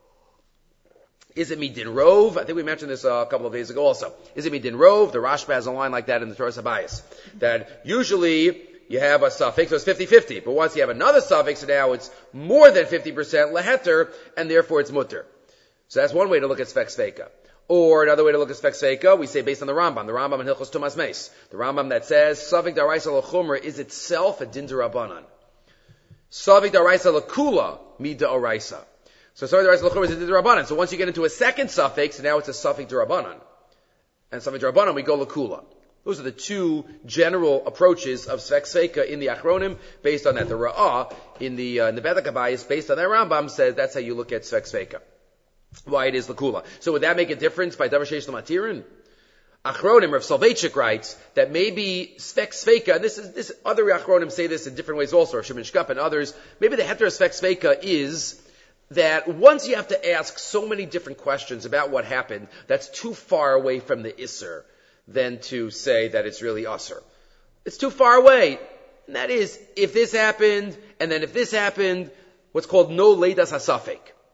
Is it midin rov? I think we mentioned this a couple of days ago also. Is it midin rov? The Rashba has a line like that in the Torah Sabayis. That usually you have a suffix, so it's 50-50. But once you have another suffix, now it's more than 50% leheter, and therefore it's mutter. So that's one way to look at svek sveka. Or another way to look at svek sveka, we say based on the Rambam in Hilchos Tumas Meis. The Rambam that says, suffix daraisa l'chumra is itself a din d'Rabbanan. Suffix daraisa l'kula, mida oraisa. So sorry, the rest of the is a d'Rabbanan. So once you get into a second suffix, now it's a suffix d'Rabbanan. And suffix d'Rabbanan, we go l'kula. Those are the two general approaches of svek sveka in the Achronim, based on that. The Ra'ah in the Bedek Habayis, based on that Rambam, says that's how you look at svek sveka. Why it is l'kula. So would that make a difference by davar sheish l'matirin? Achronim, Rav Soloveitchik writes that maybe svek sveka, and this other Achronim say this in different ways also, Rav Shimon Shkap and others, maybe the heter of svek sveka is that once you have to ask so many different questions about what happened, that's too far away from the Isser than to say that it's really Usser. It's too far away. And that is, if this happened, and then if this happened, what's called no leidas hasafek.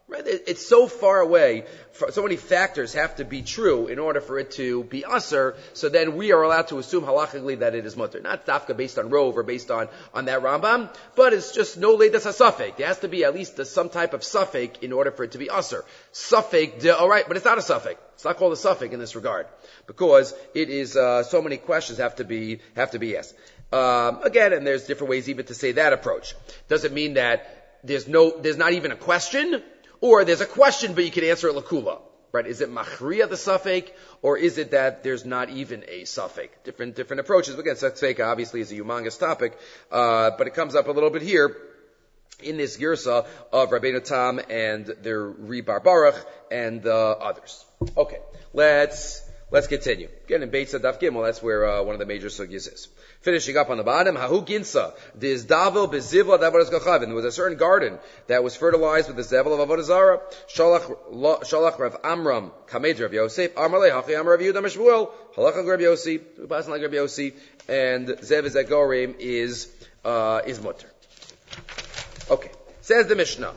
Right? It's so far away. So many factors have to be true in order for it to be usher. So then we are allowed to assume halachically that it is mutter. Not dafka based on Rov or based on that Rambam, but it's just no leidas hasafek. There has to be at least some type of suffix in order for it to be usher. Suffix, all right, but it's not a suffix. It's not called a suffix in this regard because it is so many questions have to be asked. Again, and there's different ways even to say that approach. Doesn't mean that there's not even a question. Or there's a question, but you can answer it lakula, right? Is it machriya the suffix, or is it that there's not even a suffix? Different approaches. Again, suffix obviously is a humongous topic, but it comes up a little bit here in this girsa of Rabbeinu Tam and their Ribar Baruch and others. Okay, let's continue. Again, in Beit Daf Gimel, that's where one of the major sugyas is. Finishing up on the bottom, Hahu Ginsa, Diz Davel Bezivla Davodas Gachavin. There was a certain garden that was fertilized with the Zevel of Avodah Zarah. Shalach Rav Amram, Kamed Rav Yosef, Amarle Hachi Amar Rav Yehuda Meshmuel, Halacha Rav Yossi, we pass like Rav Yossi, and Zev Zagorim is mutter. Okay, says the Mishnah.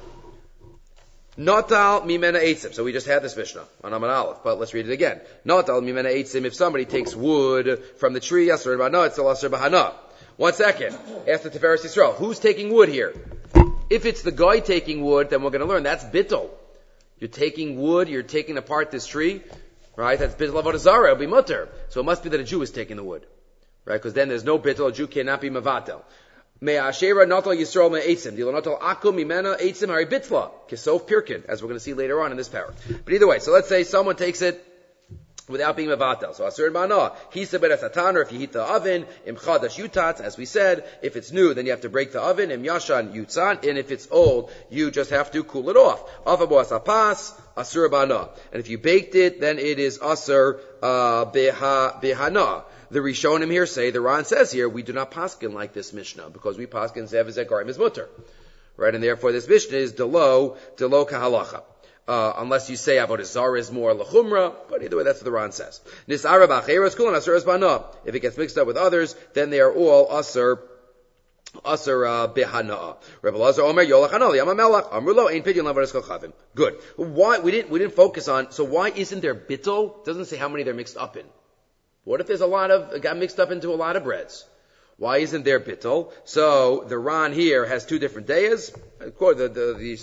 Notal mimena eitzim. So we just had this Mishnah on Aman Aleph, but let's read it again. Notal mimena eitzim. If somebody takes wood from the tree, asur b'hana, it's still asur b'hana. 1 second. Ask the Tiferes Yisrael. Who's taking wood here? If it's the guy taking wood, then we're going to learn that's bittul. You're taking wood, you're taking apart this tree, right? That's bittul avodah zarah. It'll be mutter. So it must be that a Jew is taking the wood, right? Because then there's no bittul. A Jew cannot be mevatel. Me'ashera notal Yisrael me'etzim. Dilo notal akum mimena etzim hari bitla. Kesov pirkin, as we're going to see later on in this parak. But either way, so let's say someone takes it without being mevatel. So asur b'hana, hisa beresatan, or if you heat the oven, im chadash yutatz, as we said, if it's new, then you have to break the oven, im yashan yutzan, and if it's old, you just have to cool it off. Avabo asapas, asur b'hana. And if you baked it, then it is asur b'hana. The Rishonim here say, the Ran says here, we do not paskin like this Mishnah, because we paskin zev zekarim is mutter. Right? And therefore this Mishnah is delo kahalacha. Unless you say avodah zarah is more lachumra, but either way that's what the Ran says. Nisara b'acheres kulan asur esbana. If it gets mixed up with others, then they are all asur bihana. Rebbe Lazar Omer Yolach Hanali Yamamelach Amrulo Ein Pidyon Lavaris Kochavim. Good. Why we didn't focus on? So why isn't there bittul? It doesn't say how many they're mixed up in. What if there's got mixed up into a lot of breads? Why isn't there bittul? So the Ran here has two different dayas. Quoted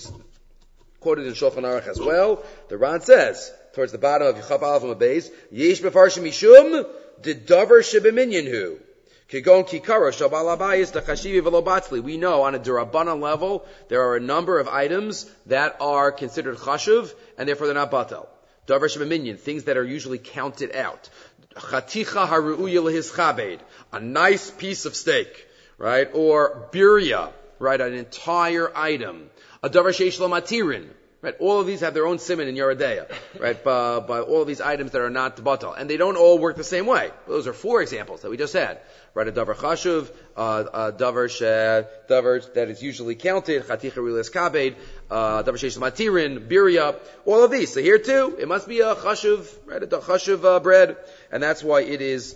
in Shulchan Aruch as well. The Ran says towards the bottom of Yechaf Aleph Beis, Yesh Befarshim Mishum Dedavar Shebeminyanhu. Kigon Kikara Shabal Abayis Takashivi Velo Batzli. We know on a Durabana level there are a number of items that are considered chashuv and therefore they're not batal. Davar Shebeminyan, things that are usually counted out. Chaticha haru'uya lehischabed, a nice piece of steak, right? Or birya, right? An entire item. A davar sheish lo matirin, right? All of these have their own siman in Yeridea, right? By all of these items that are not batal. And they don't all work the same way. Those are 4 examples that we just had, right? A davar chashuv, a davar that is usually counted, chaticha haru'uya lehischabed, davar sheish lo matirin, birya, all of these. So here too, it must be a chashuv, right? A chashuv bread. And that's why it is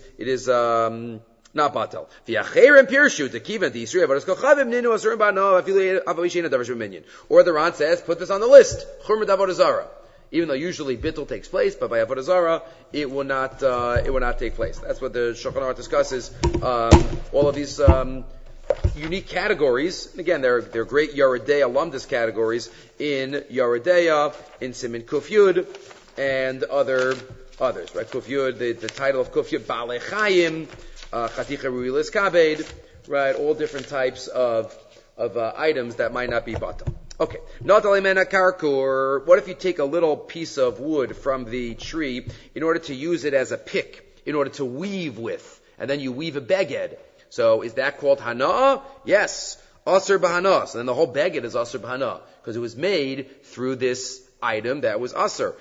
not batal. V'acherim pirshu tekivan d'Yisrael v'adas kochavim ninu asurim ba'no afilei avavishina davar sheminyan. Or the Ran says, put this on the list. Chumra d'avodah zarah. Even though usually bittul takes place, but by avodah zarah it will not take place. That's what the Shulchan Aruch discusses. All of these unique categories. And again, they're great Yeridea alumnus categories in Yeridea, in Siman Kuf Yud, and others, right? Kuf Yud, the title of Kuf Yud, Baalei Chayim, Chaticha Ru'ilis Kabed, right? All different types of items that might not be batal. Okay. Not alimena karkur. What if you take a little piece of wood from the tree in order to use it as a pick, in order to weave with, and then you weave a beged? So is that called hana? Yes. Asur b'hana. So then the whole beged is asur b'hana, because it was made through this item that was asur.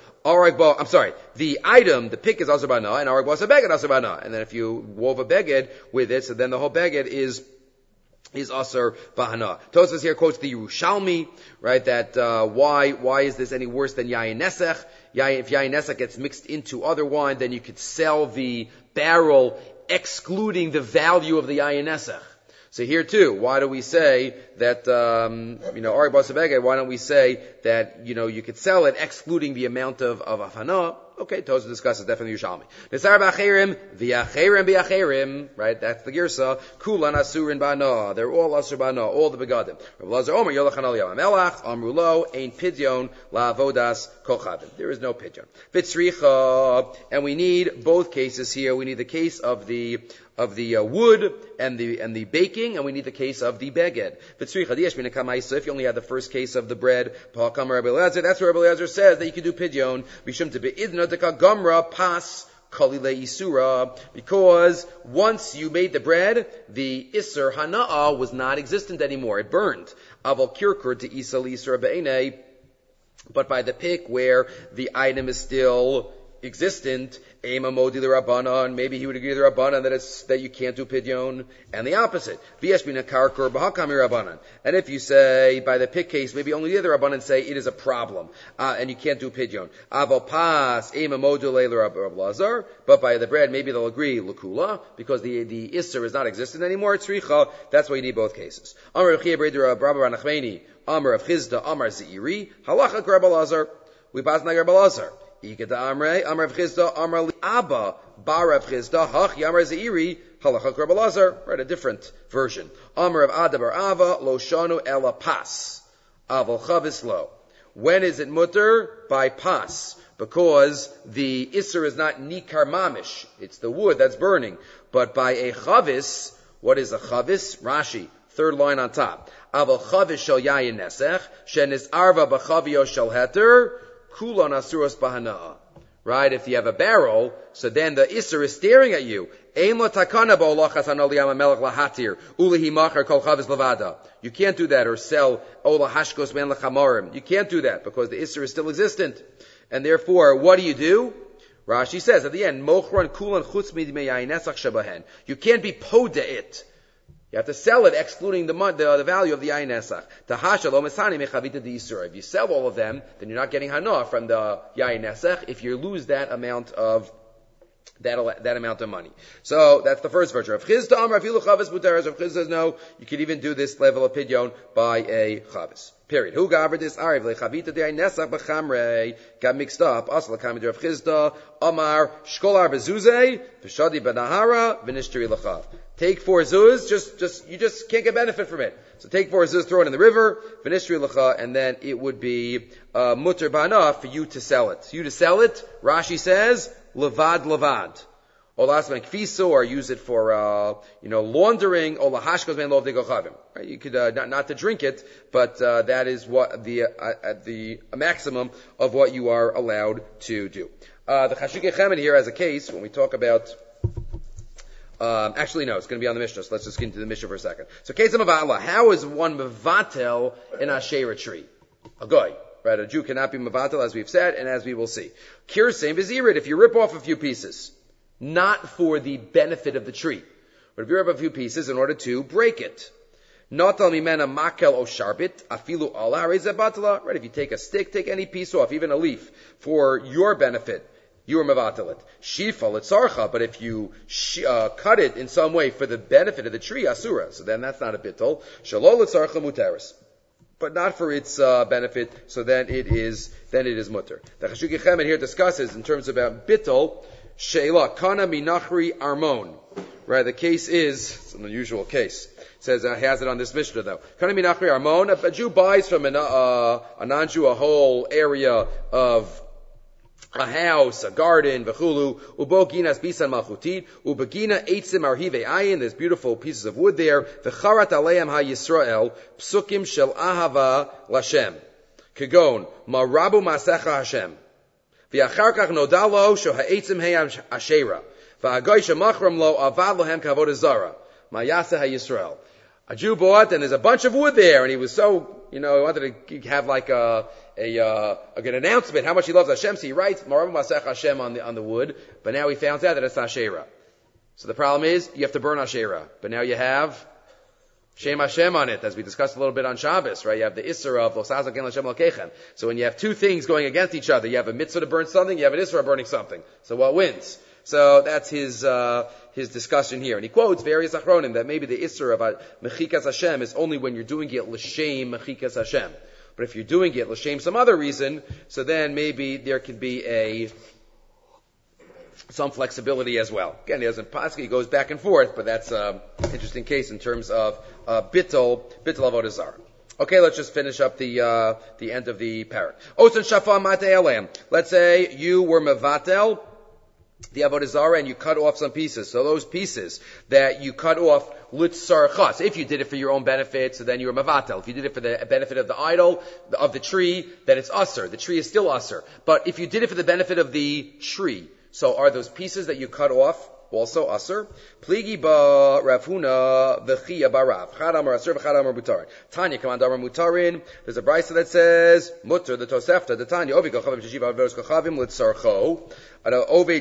The item, the pick is asur b'hana, and arag b'asa beged asur b'hana. And then if you wove a beged with it, so then the whole beged is asur b'hana. Tosfos here quotes the Yerushalmi, right? That why is this any worse than yayin nesech? If yayin nesech gets mixed into other wine, then you could sell the barrel excluding the value of the yayin nesech. So here too, why do we say that, Ari Basavege, why don't we say that, you could sell it excluding the amount of hana? Okay, Tozer discusses definitely Yerushalmi. Nesar b'acherim, v'acherim b'acherim, right? That's the girsa. Kulan asurin b'ana. They're all asur b'ana, all the begadim. Rav Lazar Omer, yolachan al yam melach, amrulo, ein pidyon, la'avodas kochavim. There is no pidyon. Vitzricha, and we need both cases here. We need the case of the wood and the baking, and we need the case of the beged. If you only had the first case of the bread, that's where Rabbi Eliezer says that you can do pidyon. Because once you made the bread, the isser hana'a was not existent anymore. It burned. Aval kirkur to isal isra be'enei. But by the pick where the item is still existent, maybe he would agree with the Rabbanan that you can't do pidyon, and the opposite. And if you say, by the pick case, maybe only the other Rabbanan say it is a problem, and you can't do pidyon. But by the bread, maybe they'll agree, l'kula, because the isser is not existent anymore, tzricha, that's why you need both cases. Amar of Chizda, Amar Zeiri, halacha Rabbi Lazar, we pass na Rabbi Lazar. Ikeda Amrei, Amar of Chizda, Amar li Abba, Bar of Chizda, Hach Yamar Zeiri, halacha Rabbi Lazar, right, a different version. Amar of Adabar Ava, Lo Shanu Ela Pas, Aval Chavis Lo. When is it mutter? By pas. Because the isser is not nikar mamish. It's the wood that's burning. But by a chavis, what is a chavis? Rashi, third line on top. Aval chavis shel yayin nesech, shenis arva b'chavio shel heter, kulon asuros bahana'a. Right? If you have a barrel, so then the isser is staring at you. You can't do that or sell ola hashkos man lechamarim. You can't do that because the isser is still existent. And therefore, what do? Rashi says at the end, mochron kulan chutz midmei nesach shabahen. You can't be poda it. You have to sell it, excluding the value of the yayin nesach. If you sell all of them, then you're not getting hana from the yayin nesach. If you lose that amount of money. So that's the first version. Rav Chizda Amar afilu chavis muteres. Rav Chizda says no, you can even do this level of pidyon by a chavis. Period. Who gathered this? Ariv lechavita de'ay nesach b'chamrei. Got mixed up. Asla kamid Rav Chizda Amar shkolar bezuzei v'shadi b'nahara v'nishteri lachav. Take 4 zuz, you just can't get benefit from it. So take 4 zuz, throw it in the river, v'nishteri lachav, and then it would be muter b'ana for you to sell it. You to sell it, Rashi says, levad. Olasman kfiso, or use it for, laundering, or lahashkos ben lov degochavim. Right? You could, not to drink it, but, that is what the maximum of what you are allowed to do. The Chashukei Chemed here has a case, when we talk about, actually no, it's going to be on the Mishnah, so let's just get into the Mishnah for a second. So, case of Mavatla, how is one Mavatel an Asherah tree? A goy. Right, a Jew cannot be Mavatel, as we've said, and as we will see. Kirsein v'zirid, if you rip off a few pieces, not for the benefit of the tree, but if you rip off a few pieces in order to break it. Natal mimena makel o sharbit, afilu ala rezebatala. Right, if you take a stick, take any piece off, even a leaf, for your benefit, you are Mavatel it. Shifa litzarcha, but if you cut it in some way for the benefit of the tree, asura, so then that's not a bittul. Shalol litzarcha muteris. But not for its benefit, so then it is mutter. The Chashukei Chemed here discusses in terms about bittul, sheila kana minachri armon. Right, the case it's an unusual case. It says has it on this Mishnah though. Kana minachri armon. A Jew buys from a non-Jew a whole area of a house, a garden, v'chulu, uboginas bisan malchutit, ubagina eitzim arhive ayin, there's beautiful pieces of wood there, v'charat aleim ha-Yisrael, psukim shel ahava lashem, kagon, marabu masecha Hashem, v'achar kach nodalo, sho ha'eitzim heyam ashera, v'agoy shemachram lo avad lohem kavod zara, ma'yaseh ha-Yisrael. A Jew bought, and there's a bunch of wood there, and he was so, he wanted to have like a good announcement how much he loves Hashem. So he writes Marav Masech Hashem on the wood, but now he found out that it's Asherah. So the problem is you have to burn Asherah, but now you have Shem Hashem on it, as we discussed a little bit on Shabbos, right? You have the Isser of Losaz Gen Hashem Lokechem. So when you have two things going against each other, you have a mitzvah to burn something, you have an Isser of burning something. So what wins? So that's his his discussion here. And he quotes various achronim that maybe the Isser of Mechikas Hashem is only when you're doing it L'Shem Mechikas Hashem. But if you're doing it L'Shem some other reason, so then maybe there can be some flexibility as well. Again, he doesn't he goes back and forth, but that's an interesting case in terms of bittul avodah zarah. Okay, let's just finish up the end of the parak. Osan shafa mate elem. Let's say you were mevatel the avodah zarah and you cut off some pieces. So those pieces that you cut off litzarchas. If you did it for your own benefit, so then you were mevatel. If you did it for the benefit of the idol, of the tree, then it's usser. The tree is still usser. But if you did it for the benefit of the tree, so are those pieces that you cut off also asur? Pligi ba Rav Huna v'chiya ba Rav. Chad amar asur v'chad amar mutarin. Tanya command amar mutarin. There's a brisa that says mutter the tosefta the Tanya ovid kochavim sheshiva averos kochavim litzarcho. An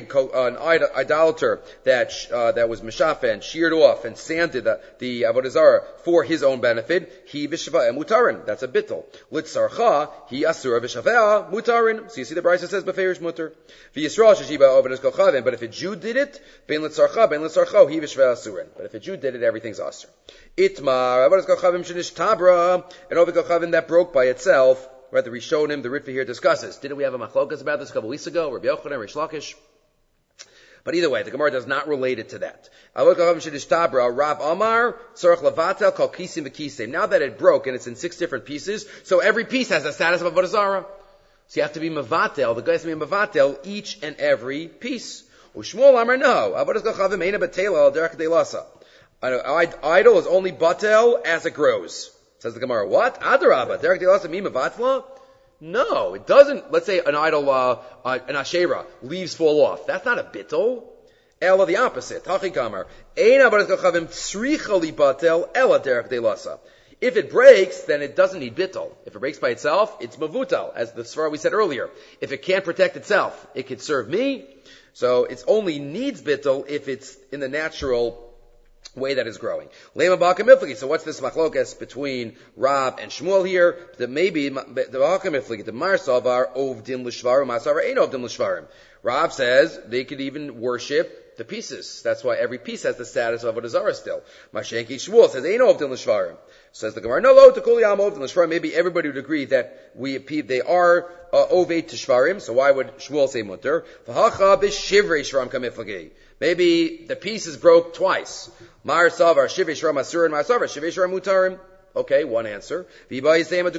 idolater that was mishafa and sheared off and sanded the avodah zarah for his own benefit. He v'shava mutarin. That's a bittul. Litzarcha he asur v'shavea mutarin. So you see the brisa says beferish mutter. V'yisrael sheshiva averos kochavim. But if a Jew did it, ben litzarcha, he v'shvei asurin. But if a Jew did it, everything's asur. Itmar, avodas kochavim shenish tabra, an ovid kochavim that broke by itself. Right, the Rishonim, the Ritva here discusses. Didn't we have a machlokas about this a couple weeks ago? Rabbi Yochanan, Rish Lakish. But either way, the Gemara does not relate it to that. Avodas kochavim shenish tabra, Rav Amar, tzarich levatel kol kisim v'kisem. Now that it broke and it's in 6 different pieces, so every piece has the status of avodah zarah. So you have to be mevatel. The guy has to be mevatel each and every piece. Ushmuel Amar no. Avodas kochavim eina batela al derech deilasa. An idol is only batel as it grows. Says the Gemara. What? Adarabba. Derech deilasa mi mevatla? No, it doesn't. Let's say an idol, an Asherah, leaves fall off. That's not a bittul. Ella the opposite. Hachi kamar. Eina avodas kochavim tzricha li batel ella derech deilasa. If it breaks, then it doesn't need bittul. If it breaks by itself, it's mavutal, as the svara we said earlier. If it can't protect itself, it could serve me. So it only needs bittul if it's in the natural way that is growing. Lema ba'akamifligi. So what's this machlokas between Rav and Shmuel here? That maybe the ba'akamifligi, the marsavar ovdin l'shvarim, marsavar ain't ovdin l'shvarim. Rav says they could even worship the pieces. That's why every piece has the status of avodah zarah still. Mashenki Shmuel says ain't ovdin l'shvarim. Says the Gemara, no, lo, tekuli am ovdin l'shvarim. Maybe everybody would agree that they are oved to shvarim, so why would Shmuel say mutter? V'hacha b'shivrei shvarim kamiflagi. Maybe the pieces broke twice. Mar savar shivrei shvarim asur and mar savar shivrei shvarim mutarim. Okay, one answer. Maybe everybody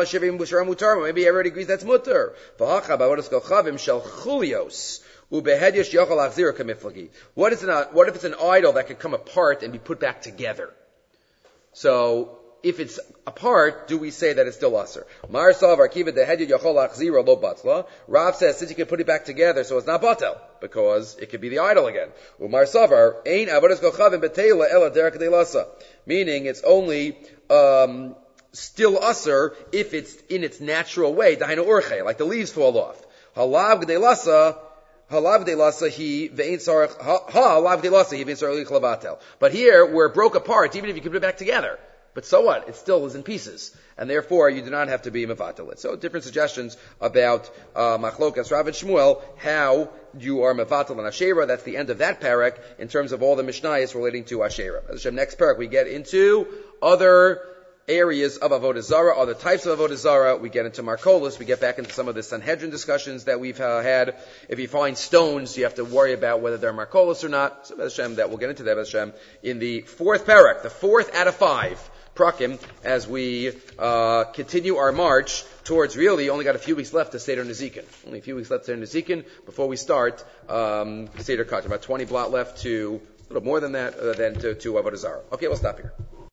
agrees that's mutter. V'hacha b'avodas kochavim shel chulios. What if it's an idol that could come apart and be put back together? So, if it's apart, do we say that it's still aser? Mar savar kiva dehedyot yachol achzira lo batla. Rav says since you can put it back together, so it's not batel because it could be the idol again. Umar savar ein avodas kochavim betela ela derek deilasa, meaning it's only still aser if it's in its natural way. Dahainu urche, like the leaves fall off. Halav deilasa. Halav deilasa he ve'ein sarach halav deilasa he ve'ein sarach lichavatel. But here, where it broke apart, even if you could put it back together. But so what? It still is in pieces. And therefore, you do not have to be mevatel. So different suggestions about machlokas Rav and Shmuel, how you are mevatel and Asherah. That's the end of that parak in terms of all the Mishnayos relating to Asherah. Next parak, we get into other areas of avodah zarah, other types of avodah zarah. We get into Markolis. We get back into some of the Sanhedrin discussions that we've had. If you find stones, you have to worry about whether they're Markolis or not. So Hashem, that we'll get into that Hashem in the 4th parak, the 4th out of 5 prakim, as we continue our march towards really only got a few weeks left to Seder Nezikin. Only a few weeks left to Seder Nezikin before we start Seder Katan. About 20 blot left to a little more than that, to avodah zarah. Okay, we'll stop here.